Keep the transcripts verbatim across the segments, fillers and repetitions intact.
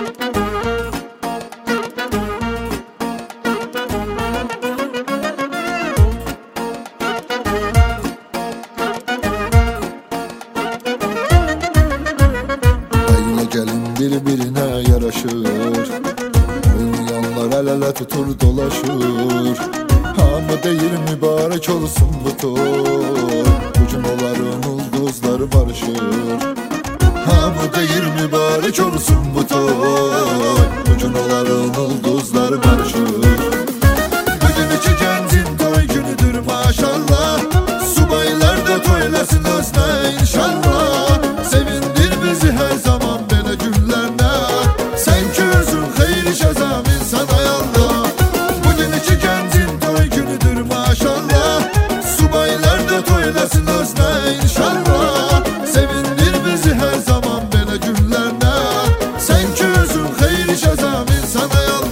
birbirine yaraşır. Dünyalar el ele tutur dolaşır. Hamı deyir mübarek olsun bu toy. Bugün onların ulduzları barışır. Hamı deyir mübarek olsun bu toy. Bugün onların ulduzları barışır. Bugün iki gencin toy günüdür maşallah. Subaylar da toylasın özne inşallah. Sevindir bizi her zaman böyle günlerine. Sen ki özün hayır şezamin sana yallah. Bugün iki gencin toy günüdür maşallah. Subaylar da toylasın özne inşallah. Sevindir bizi her zaman böyle günlerine. Sen ki özün hayır şezamin sana yallah.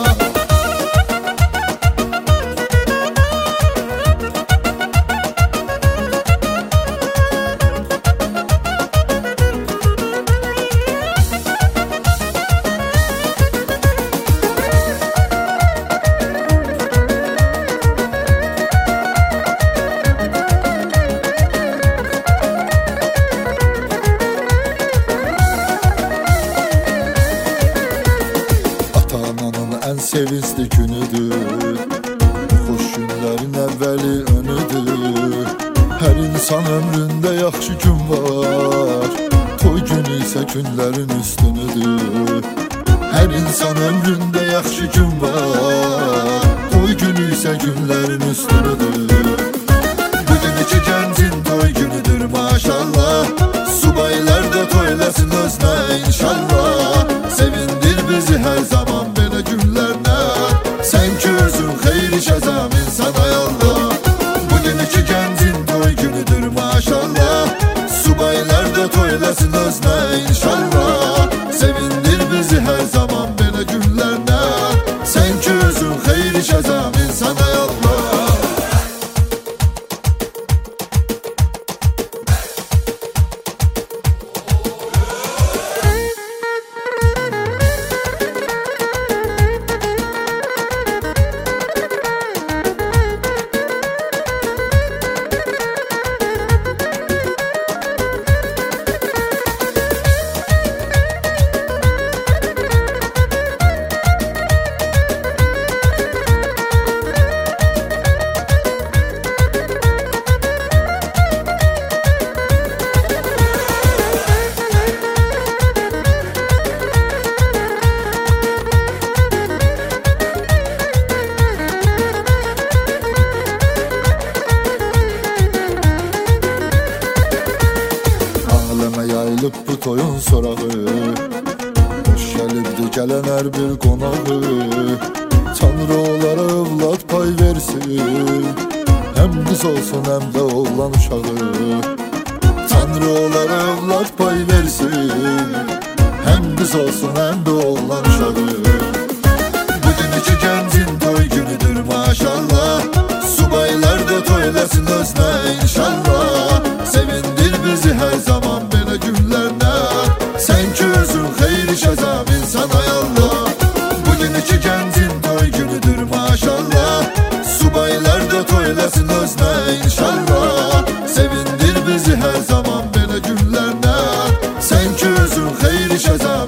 En sevinçli günüdür, xoş günlərin əvvəli önüdür. Hər insan ömründə yaxşı gün var, toy günü isə günlərin üstünüdür. Hər insan ömründə yaxşı gün var, toy günü isə günlərin üstünüdür. Bugün iki gəncin toy günüdür maşallah. Subaylar da toylasın özne inşallah. Sevindir bizi her zaman böyle günlerine. Sen ki özün hayır şezamin sana yallah. Bugün iki gencin toy günüdür maşallah. Subaylar da toylasın özne inşallah. Sevindir bizi her zaman böyle günlerine. Sen ki özün hayır şezamin sana yallah. Yayılıb bu toyun sorağı, hoş gəlibdi gələn hər bir qonağı. Tanrı onlara övlad pay versin, həm qız olsun həm də oğlan uşağı. Tanrı onlara övlad pay versin, həm qız olsun həm də oğlan uşağı. Bugün iki gəncin toy günüdür maşallah. Subaylar da toylasın özne inşallah. Sevindir bizi her zaman böyle günlerine. Sen ki özün hayır şezamin sana yallah. Bugün iki gencin toy günüdür maşallah. Subaylar da toylasın özne inşallah. Sevindir bizi her zaman böyle günlerine. Sen ki özün hayır şezamin